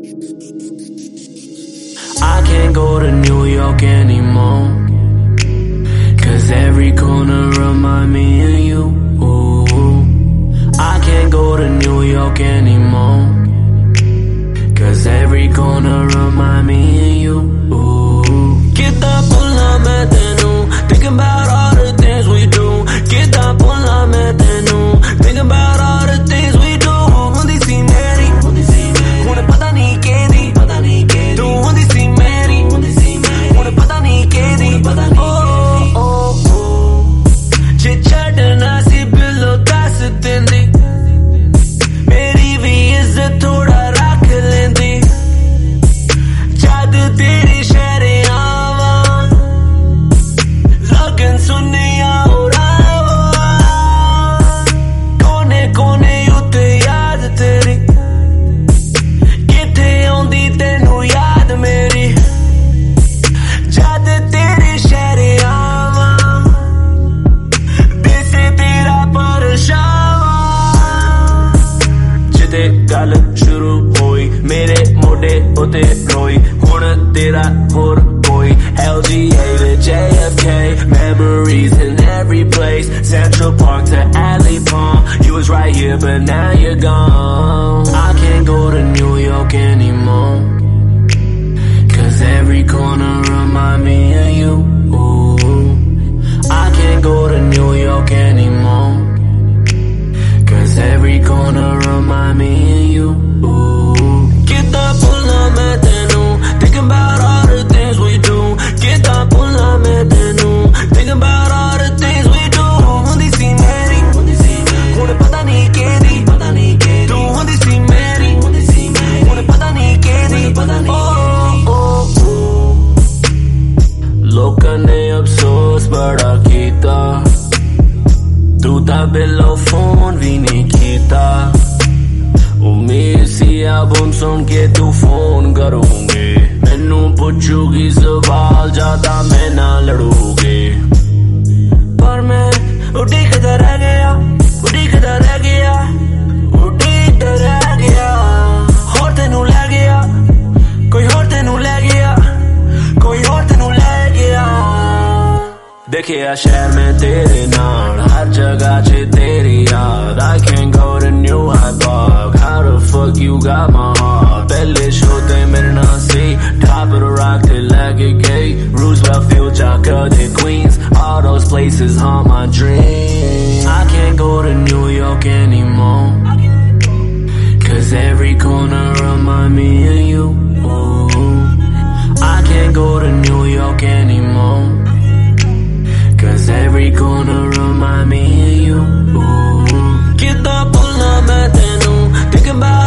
I can't go to New York anymore, 'cause every corner remind me of you. Ooh. I can't go to New York anymore, 'cause every corner remind me of you. Ooh. Kitta pulla main tenu, thinking about all the things we do. Kitta pulla main tenu, thinking about all the things we do. Hundi si meri, hune pata nahi kedi, tu hundi si meri, hune pata nahi kedi. Oh oh oh, je chadna si bilo das dindi, meri bhi izzat thoda rakh lendi. Jad teri shehre aawa, lagan sunniya urawa, kone kone utte yaad teri, kithe aundi tenu yaad meri. Jad teri shehre aawa, dil se tera parshawa. Jithe gal shuru hoi, mere mode utte roi. Hun tera hor koi, LGA to JFK, memories in every place. Central Park to Alley Palm, you was right here but now you're gone. I can't go to New York anymore, 'cause every corner remind me of you. Ooh. I can't go to New York anymore, 'cause every corner remind me of you. Ooh. Kitta pulla main tenu, thinking about all the things we do. Kitta pulla main tenu, thinking about all the things we do. Hundi si meri, hune pata nahi kedi, tu hundi si meri, hune pata nahi kedi. Oh oh oh, lokan ne afsos bada kita, tu ta bello phone vi nahi kita. उम्मीद सी album सुन के तू phone करोगे, मैनू पूछूगी सवाल ज्यादा मैं ना लड़ूगे. पर मैं उड़ीकदा रह गया, उड़ीकदा रह गया, उड़ीकदा रह गया. होर तेनू ले गया, कोई होर तेनू ले गया, कोई होर तेनू ले गया. देखिया शहर में तेरे नाल, हर जगह च तेरी याद. I can't go to New Hyde Park, how the fuck you got my heart? पहले शो ते मेरे ना सी, top of the rock ते लगे gate. Roosevelt Field, Jocka to Queens, all those places haunt my dreams. I can't go to New York anymore, 'cause every corner remind me of you. Ooh. I can't go to New York anymore, 'cause every corner remind me of you. Ooh. Kitta pulla main tenu, thinking about